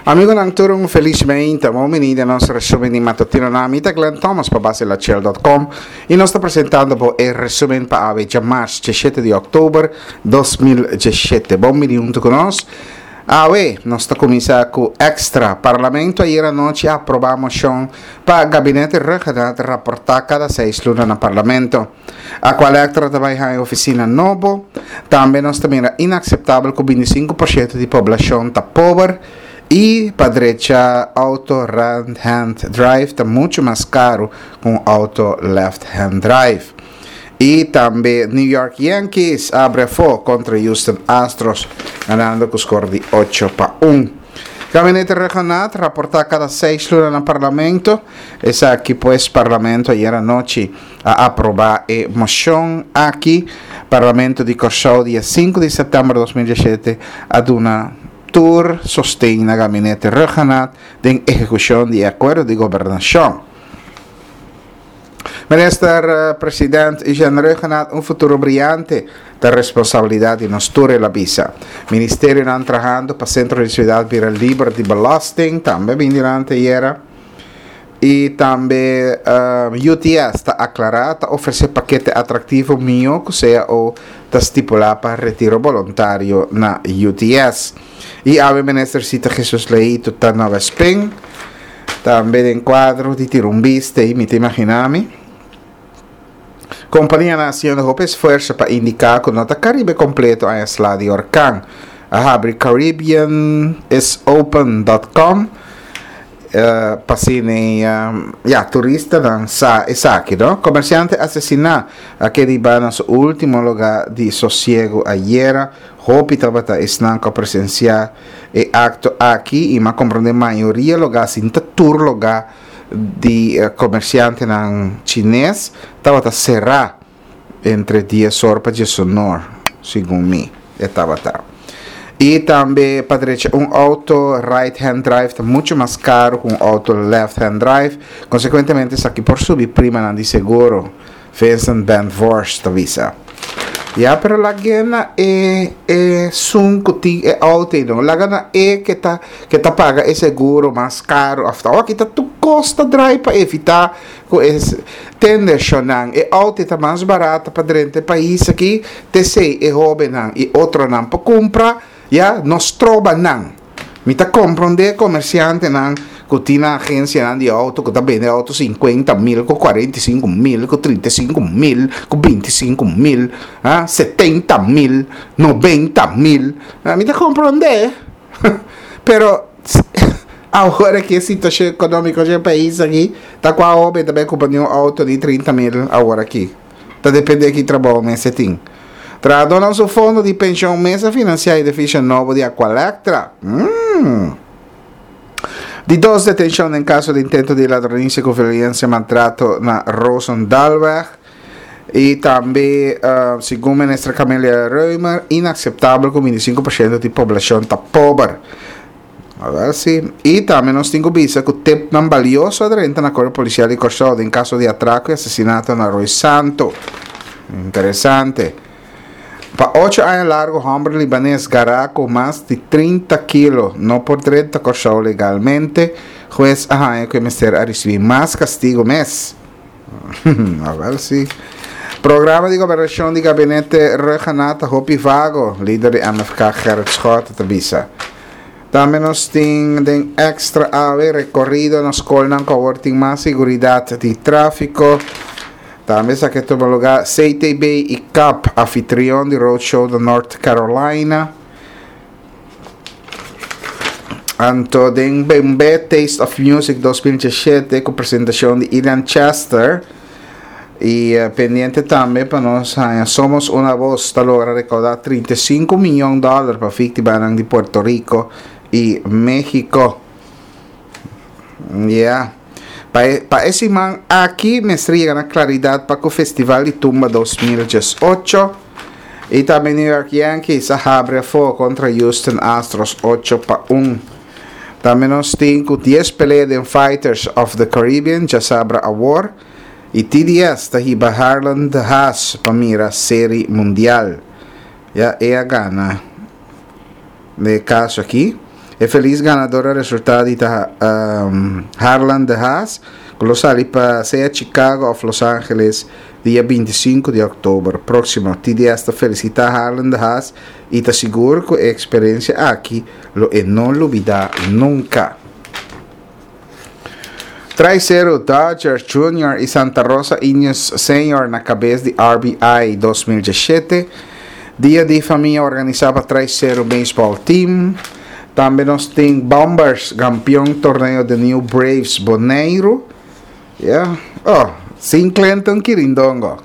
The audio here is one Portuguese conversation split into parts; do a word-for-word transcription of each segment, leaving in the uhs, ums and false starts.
Amigo ng turong felizmente, momenida nosso resumen di mattutino namita Glenn Thomas pa base la ciel punto com e nós está apresentando po il resumen pa ave de março, dezessete de outubro dois mil e dezessete. Bom dia junto conosco. Ave, nós está começando com extra parlamento. Ieri noite aprovamos moção para o gabinete regional rapportar cada seis lunas no parlamento. A qual extra também em oficina novo. Também nós também é inaceitável que vinte e cinco por cento de população está pobre. E para derecha, auto right-hand drive está muito mais caro com auto left-hand drive. E também New York Yankees abre fogo contra Houston Astros, ganhando com o score de oito para um. Gabinete regional rapporta cada seis lunas no parlamento. Essa aqui, pois, parlamento ieri noite a aprovar a moção aqui. Parlamento de Corsau, dia cinco de setembro de dois mil e dezessete, ad una tour sostém na gabinete regional de execução de acordo de governação. Minister uh, Presidente e regional um futuro brilhante da responsabilidade de nós tour e la visa. Ministério está trabalhando para o Centro de Cidade para Livre de Belasting, também bem durante ieri. E também uh, U T S está aclarado, oferecer paquete atrativo melhor que seja o está estipulado para retiro voluntário na U T S. E a minister cita Jesus Leito está na Vespem, também em quadro de tirumbista e me te imaginami. Companhia Nacional de esforço para indicar que o nota Caribe completo a isla de Orcán. A abre caribbean is open dot com. Uh, pasine uh, ja, turista dan sa esaki, no? Comerciante assassina aquele bana su último lugar de sossego ayer. Hopi tabata esnanco presenciar e acto aqui e ma comprende maioria lugar sin tour lugar de uh, comerciante nan chinês tabata será entre dias sorpa de sonor, segundo mim, e tabata. E também, para um auto right-hand drive está muito mais caro que um auto left-hand drive. Consequentemente, isso aqui por subir prima não de seguro. Fensan band force ta visa. Ya, pero la gana é é sun kuti é auto não. La gana é que tá que tá paga é seguro mais caro. After aqui tá tu costa drive para evitar com esse tender shonang é auto tá mais barata para dentro país aqui. Te sei é hobby não e outro não para comprar. Ja, nos trova nan. Mi ta comprende comerciante nan, que tina agência nan de auto, que ta vende auto cinquenta mil, com quarenta e cinco mil, com trinta e cinco mil, com vinte e cinco mil, ah, setenta mil, noventa mil. Ah, mi ta comprende. Pero agora que a situação econômica do país aqui, tá com a obra também comprando um auto de trinta mil agora aqui. Tá depende aqui trabalho nesse ting. Tradona su fondo di pensione mesa finanziare edificio nuovo di Aqualectra. Mm. Di dos detenzioni in caso di intento di ladronismo con violenza maltrato na Rosendalweg. E também, uh, segundo a ministra Camelia Reumer, inaceitável que vinte e cinco por cento da população está pobre. A ver se. E também nós temos visto que o tempo não valioso aderente na Corte Policial de Corsau em caso de atraco e assassinato na Rui Santo. Interessante. Para oito anos largo, homem libanês gará com mais de trinta quilos, não por direito Corsau legalmente. Juiz arranha que o ministério a receber mais castigo mês. A ver se. Programa de governação de gabinete regional Hopi Vago, líder de M F K Gerrit Schott, avisa. Também nós temos um extra ave recorrido na escola com mais segurança de tráfico. Também aqui toma lugar C T B e C A P, anfitrião de Roadshow da North Carolina. Anto den B M B Taste of Music dois mil e dezessete com apresentação de Ian Chester. E uh, pendiente também para nós, uh, somos uma voz para lograr recaudar trinta e cinco milhões de dólares para vítimas de Puerto Rico e México. Yeah. Para esse man aqui, mestria na claridade para o Festival de Tumba dois mil e dezoito. E também New York Yankees abre fogo contra Houston Astros oito para um. Também nós temos dez peleas de Fighters of the Caribbean, já sabra award. E T D S está hiba Harlan de Haas para mira série mundial. Já é a gana. De caso aqui. E feliz ganadora resultado ita um, Harlan de Haas, que lo sali para sea Chicago of Los Angeles dia vinte e cinco de outubro. Próximo, ti di esta felicitar Harlan de Haas e te seguro que a experiência aqui lo e não lo olvidar nunca. Terceiro, Dodger Junior e Santa Rosa Indians Senior na cabeça de R B I dois mil e dezessete. Dia de família organizada para terceiro baseball team. Também nós temos Bombers, campeão torneio de New Braves Bonaire. Yeah. Oh, Sim Clinton Quirindongo.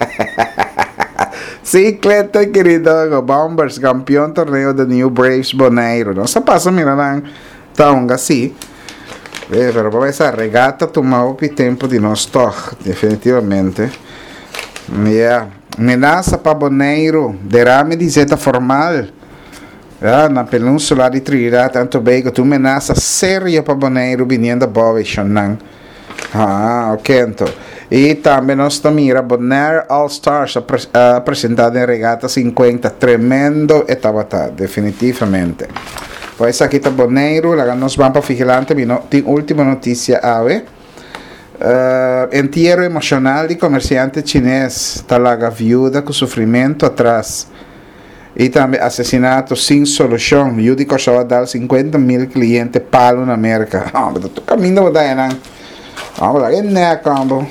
Sim Clinton Quirindongo. Bombers, campeão torneio de New Braves Bonaire. Nossa, passa mirando tão assim. Eh, pero para essa regata tomou o tempo de nós tocar, definitivamente. Yeah. Menaça para Bonaire, derrame de zeta formal. Yeah, na península de Trinidad tanto bem que tu menaça séria para Bonaire vindo da Boa Shonan. Ah, ok, então. E também nós também Bonaire All Stars apresentado em regata cinquenta, tremendo etapa, definitivamente. Pois aqui está Bonaire, lá nós vamos para vigilante, tem última notícia ave. Uh, entierro emocional de comerciante chinês, talaga viuda com sofrimento atrás. E também assassinato sem solução. Eu digo que dar cinquenta mil clientes palo na América. Ah, mas tu caminho da daí, não? Ah, mas que não é campo.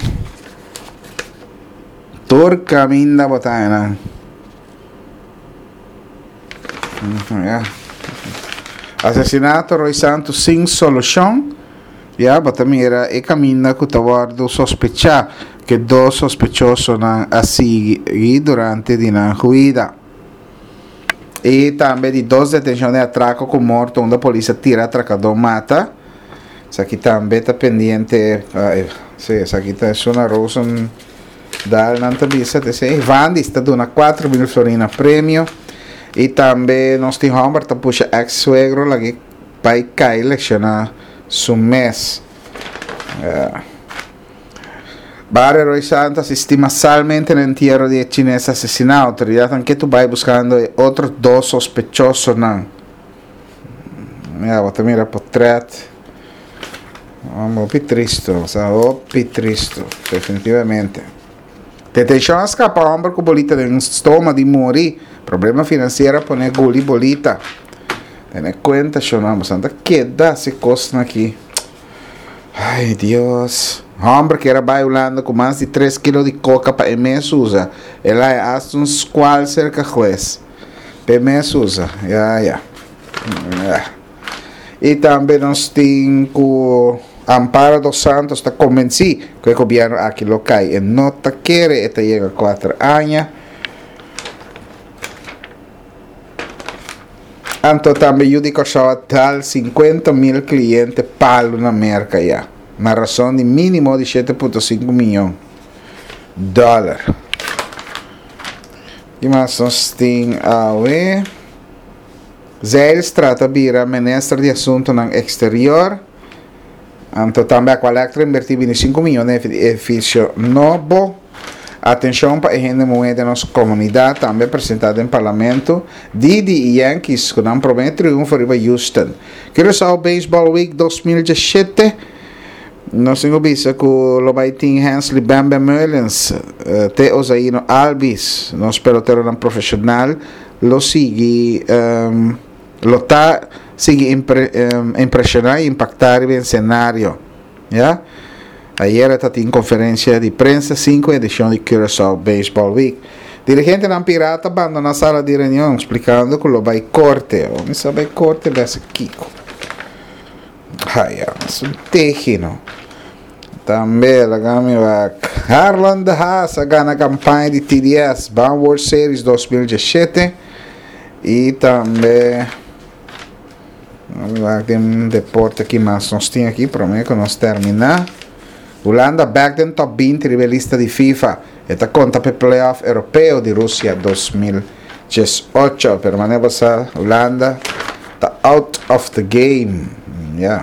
Tu caminho da daí, não? Assassinato Roy Santos sem solução. Ya, mas também era e caminho que tu guardo sospechar que dois sospechosos não assegui durante a juíza. E também de duas detenções de atraco com morto, onde a polícia tira atracador mata. Isso aqui também está pendente. Sim, isso aqui está uma rosa da Nantabisa. Vandi está dando quatro mil florinas prêmio. E também nós temos um que puxa ex-suegro lá que vai cair elecionar su mês. Barrio Roy Santos estima salmente el entierro de chinés asesinado. Autoridad aunque tú vas buscando otros dos sospechosos. No. Mira, vos te mira portrait. Vamos, pi triste. O sea, oh, pi triste. Definitivamente. Detención escapa hombre con bolita de un estoma de morir. Problema financiero poner guli bolita. Ten cuenta, yo no vamos a andar. ¿Qué da ese costo aquí? Ay, Dios. Hombre que era bailando com mais de três quilos de coca para o mês usa. Ela é hasta uns qual cerca juez. Para o mês usa. Ya, ya. E também nós temos o Amparo dos Santos está convencido que o governo aqui local e não está querendo até chega a quatro anos. Então também eu digo que tal cinquenta mil clientes palo na América já. Na razão de mínimo de sete vírgula cinco milhões de dólares. E mais nós temos a ver. Zélis trata de ir a ministro de assunto no exterior. Então também a colecta invertiu vinte e cinco milhões de edifício novo. Atenção para a gente moeda da nossa comunidade, também apresentada em parlamento. Didi e Yankees, que não prometem triunfo para Houston. Quero só o Baseball Week dois mil e dezessete. Nós temos visto que o Baitin Hensley Bamba Mullins, uh, te Osaino Albis, nosso pelotero profissional, lo sigue, um, lo tá, sigue impre, um, impressionar e impactar o cenário. Yeah? Ayer está em conferência de prensa, cinco edição de Curaçao Baseball Week. Dirigente da Pirata abandona a sala de reunião, explicando que lo vai corte. O me sabe corte desse Kiko. Ai, é um terreno. Também, lagami back. Harlan de Haas ganha a campanha de T D S World Series dois mil e dezessete. E também, tem um deporte aqui, mas nós temos aqui, prometo que nós terminar. Holanda back in top vinte rivellista di FIFA e ta conta per playoff europeo di Russia dois mil e dezioito. Permaneva sa Holanda ta out of the game. Yeah.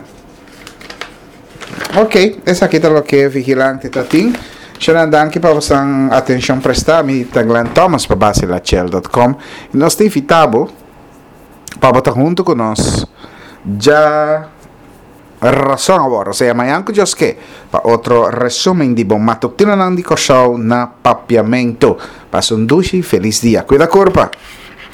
Ok, essa aqui tá o que é vigilante tatin. Xerando anche para você atenção prestar mi Taglan Thomas para basilachel ponto com. E nós te invitamos para estar junto com nós já razão agora, ou seja, amanhã que Deus quer, para outro resumo de bom matutino não de show na papiamento. Passa um duche, feliz dia, cuida corpa.